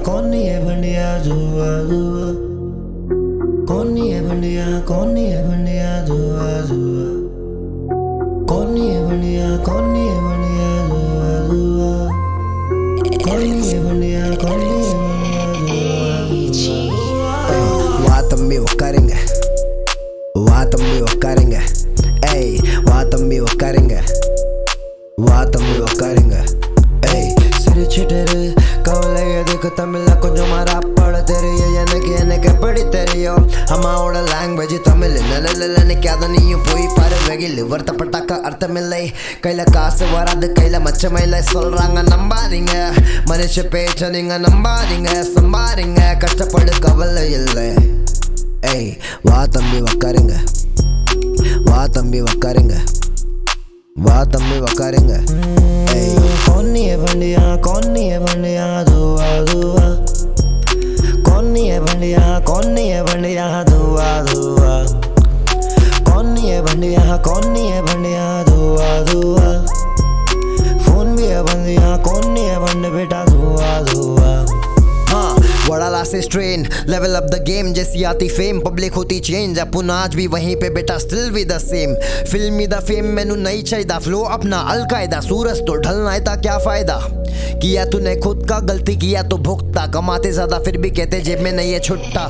कौन नहीं है बंडिया जुआ जुआ, कौन नहीं है बंडिया, कौन नहीं है बंडिया जुआ जुआ, कौन नहीं है बंडिया, कौन नहीं है बंडिया जुआ जुआ, कौन नहीं है बंडिया, कौन नहीं है बंडिया जुआ। वाह तम्बी वो करेंगे, वाह तम्बी वो करेंगे, वाह तम्बी वो करेंगे, वाह तम्बी वो करेंगे। सिर चिटरे कवले देखो तमिल कुछ मारा पड़ तेरे ये पड़ी तेरे यो हमारा लैंग्वेज तमिल नललने क्या नहीं போய் பாரு வெகில் வர்த்த பட்டாக்க அர்த்தமில்லை கையில காசு வராது கையில மச்சமில்லை சொல்றாங்க நம்பாதீங்க மனுஷ பேச்ச நீங்க நம்பாதீங்க சம்பாதிங்க கஷ்டப்படு கவலை இல்லை வா தம்பி உக்காருங்க வா தம்பி உக்காருங்க वाह तम्बी वकारेंगे। कौन नहीं है बंडिया, कौन नहीं है बंडिया दुआ दुआ, कौन नहीं है बंडिया, कौन नहीं है बंडिया दुआ दुआ, कौन नहीं है बंडिया, कौन नहीं है बंडिया दुआ दुआ, फोन भी है बंदिया, कौन नहीं है बंड बेटा दुआ दुआ। बड़ा लासे strain level up the game जैसी आती फेम पब्लिक होती चेंज अपन आज भी वहीं पे बेटा स्टिल भी the same filmy the fame मैनू नहीं चाहिए फ्लो अपना अलकायदा सूरज तो ढलना है था क्या फायदा किया तूने खुद का गलती किया तो भुगता कमाते ज्यादा फिर भी कहते जेब में नहीं है छुट्टा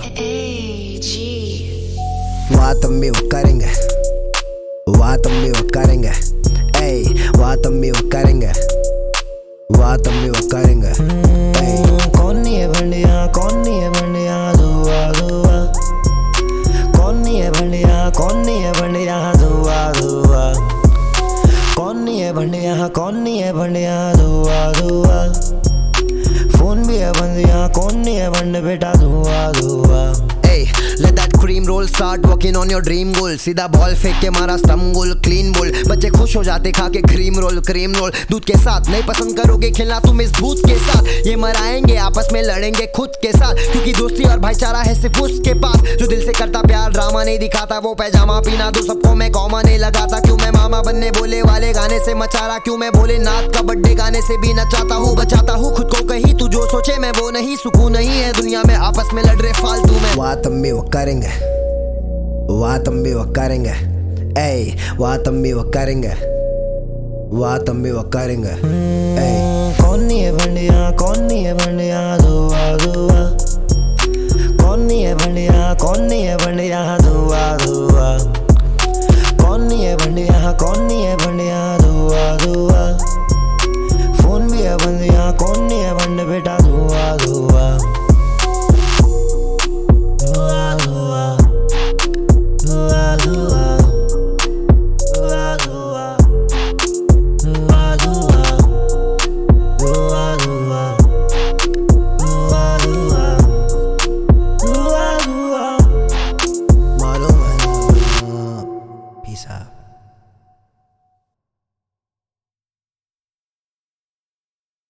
वाह तम्बी वो करेंगे वाह तम्बी वो करेंगे वाह तम्बी वो करेंगे वाह तम्बी वो करेंगे कौन नहीं है बंडिया कौन नहीं है बंडिया दुआ दुआ कौन नहीं है बंडिया कौन नहीं है बंडिया दुआ दुआ कौन नहीं है बंडिया कौन नहीं है बंडिया दुआ दुआ फोन भी है बंदिया कौन नहीं है बंड बेटा दुआ दुआ। Let that cream roll start working on your dream goal सीधा बॉल फेंक के मारा स्टंप गोल क्लीन बोल बच्चे खुश हो जाते खा के क्रीम रोल दूध के साथ नहीं पसंद करोगे खेलना तुम इस भूत के साथ ये मराएंगे आपस में लड़ेंगे खुद के साथ क्योंकि दोस्ती और भाईचारा है सिर्फ उसके पास जो दिल से करता प्यार ड्रामा नहीं दिखाता वो पैजामा पीना दो सबको मैं कौमा नहीं लगाता क्यों मैं मामा बनने बोले वाले गाने से मचारा क्यों मैं बोले नाथ का बर्थडे गाने से भी नचाता हूँ बचाता हूँ खुद को कहीं तू जो सोचे मैं वो नहीं सुकून नहीं है दुनिया में आपस में लड़ रहे फालतू में वाह तम्बी वो करेंगे वाह तम्बी वो करेंगे वाह तम्बी वो करेंगे वाह तम्बी वो करेंगे कौन नहीं है बंडिया कौन नहीं है बंडिया दुआ दुआ कौन नहीं है बंडिया कौन नहीं है बंडिया दुआ दुआ।